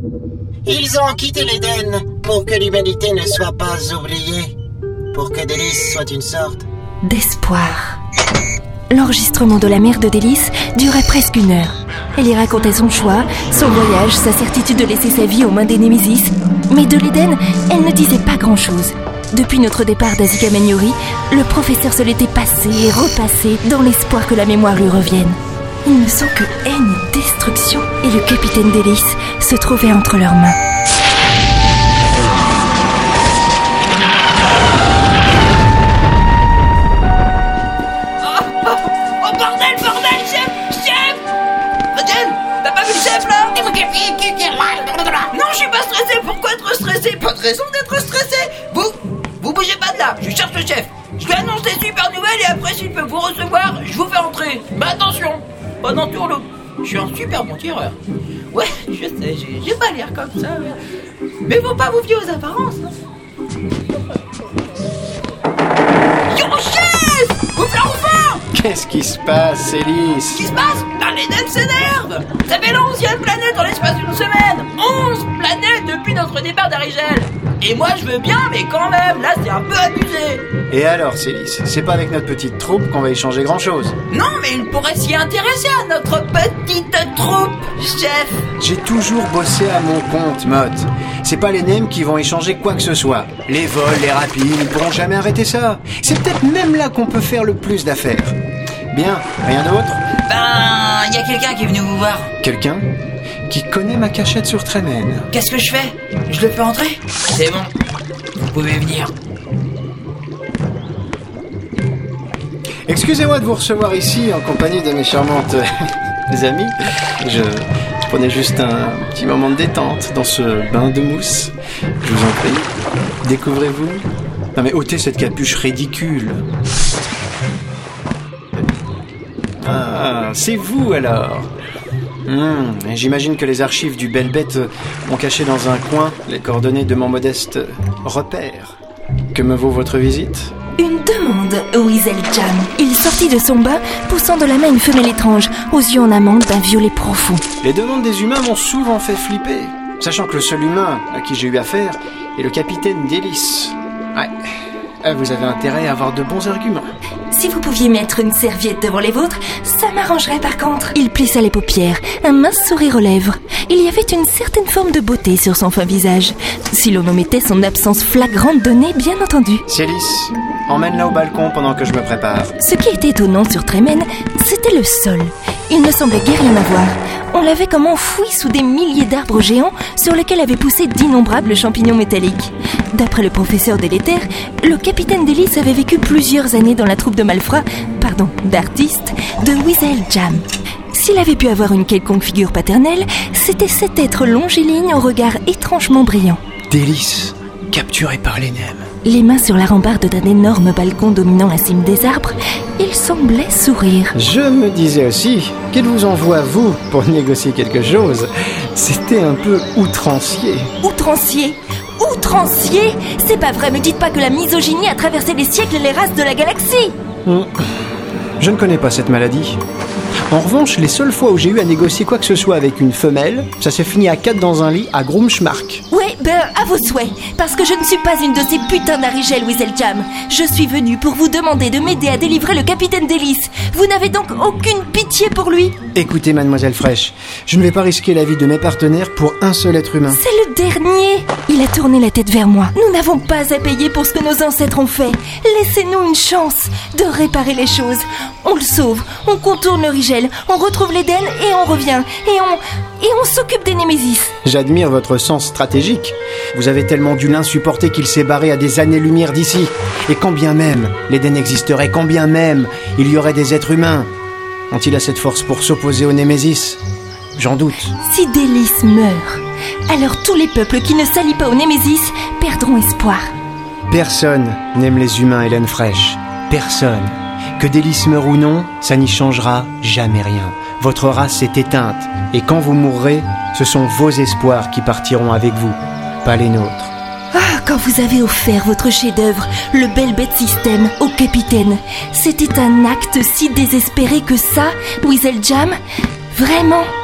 Ils ont quitté l'Éden pour que l'humanité ne soit pas oubliée, pour que Délice soit une sorte d'espoir. L'enregistrement de la mère de Délice durait presque 1 heure. Elle y racontait son choix, son voyage, sa certitude de laisser sa vie aux mains des Némésis. Mais de l'Éden, elle ne disait pas grand-chose. Depuis notre départ d'Azika Meniori, le professeur se l'était passé et repassé dans l'espoir que la mémoire lui revienne. Ils ne sont que haine et destruction, et le capitaine Délice se trouvait entre leurs mains. Oh bordel, chef! Radiel, t'as pas vu le chef là? Non, je suis pas stressé, pourquoi être stressé? Pas de raison d'être stressé. Vous bougez pas de là, je cherche le chef. Je lui annonce des super nouvelles et après s'il peut vous recevoir, je vous fais entrer. Mais attention, pas d'entourloupe. Je suis un super bon tireur. Ouais, je sais, j'ai pas l'air comme ça. Mais faut pas vous fier aux apparences. Yo, chef! Vous faites enfin! Qu'est-ce qui se passe, Célis? Ce qui se passe? L'Éden s'énerve! Ça fait la 11e planète dans l'espace d'une semaine! 11 planètes depuis notre départ d'Arigel! Et moi je veux bien, mais quand même, là c'est un peu abusé! Et alors, Célis, c'est pas avec notre petite troupe qu'on va échanger grand-chose. Non, mais il pourrait s'y intéresser à notre petite troupe, chef! J'ai toujours bossé à mon compte, Mott. C'est pas les NEM qui vont échanger quoi que ce soit. Les vols, les rapides, ils ne pourront jamais arrêter ça. C'est peut-être même là qu'on peut faire le plus d'affaires. Bien, rien d'autre? Il y a quelqu'un qui est venu vous voir. Quelqu'un qui connaît ma cachette sur Tremen. Qu'est-ce que je fais? Je le fais entrer? C'est bon, vous pouvez venir. Excusez-moi de vous recevoir ici en compagnie de mes charmantes amies. Je prenais juste un petit moment de détente dans ce bain de mousse. Je vous en prie, découvrez-vous. Non mais ôtez cette capuche ridicule. Ah, c'est vous alors. J'imagine que les archives du Belle Bête ont caché dans un coin les coordonnées de mon modeste repère. Que me vaut votre visite? Une demande, Weasel Jam. Il sortit de son bain, poussant de la main une femelle étrange, aux yeux en amande d'un violet profond. Les demandes des humains m'ont souvent fait flipper, sachant que le seul humain à qui j'ai eu affaire est le capitaine Délice. Ouais, vous avez intérêt à avoir de bons arguments. Si vous pouviez mettre une serviette devant les vôtres, ça m'arrangerait par contre. Il plissa les paupières, un mince sourire aux lèvres. Il y avait une certaine forme de beauté sur son fin visage, si l'on omettait son absence flagrante de nez, bien entendu. Célis, emmène-la au balcon pendant que je me prépare. Ce qui était étonnant sur Tremen, c'était le sol. Il ne semblait guère rien avoir. On l'avait comme enfoui sous des milliers d'arbres géants sur lesquels avaient poussé d'innombrables champignons métalliques. D'après le professeur Délétère, le capitaine Délice avait vécu plusieurs années dans la troupe d'artistes de Weasel Jam. S'il avait pu avoir une quelconque figure paternelle, c'était cet être longiligne au regard étrangement brillant. Délice, capturé par les NEM. Les mains sur la rambarde d'un énorme balcon dominant la cime des arbres, il semblait sourire. Je me disais aussi qu'il vous envoie, vous, pour négocier quelque chose. C'était un peu outrancier. Outrancier? Outrancier? C'est pas vrai, me dites pas que la misogynie a traversé les siècles et les races de la galaxie. Je ne connais pas cette maladie. En revanche, les seules fois où j'ai eu à négocier quoi que ce soit avec une femelle, ça s'est fini à 4 dans un lit à Grumschmark. Ouais, à vos souhaits, parce que je ne suis pas une de ces putains d'Arigel, Weasel Jam. Je suis venue pour vous demander de m'aider à délivrer le capitaine Délice. Vous n'avez donc aucune pitié pour lui? Écoutez, mademoiselle Fraîche, je ne vais pas risquer la vie de mes partenaires pour un seul être humain. C'est le dernier. Il a tourné la tête vers moi. Nous n'avons pas à payer pour ce que nos ancêtres ont fait. Laissez-nous une chance de réparer les choses. On le sauve, on contourne le Rigel, on retrouve l'Éden et on revient. Et on s'occupe des Némésis. J'admire votre sens stratégique. Vous avez tellement dû l'insupporter qu'il s'est barré à des années-lumière d'ici. Et quand bien même l'Éden existerait, quand bien même il y aurait des êtres humains, ont-ils assez de force pour s'opposer aux Némésis? J'en doute. Si Délice meurt, alors tous les peuples qui ne s'allient pas aux Némésis perdront espoir. Personne n'aime les humains, Hélène Fraîche. Personne. Que Délice meure ou non, ça n'y changera jamais rien. Votre race s'est éteinte. Et quand vous mourrez, ce sont vos espoirs qui partiront avec vous, pas les nôtres. Ah, quand vous avez offert votre chef-d'œuvre, le Belle Bête Système, au capitaine, c'était un acte si désespéré que ça, Weasel Jam, vraiment...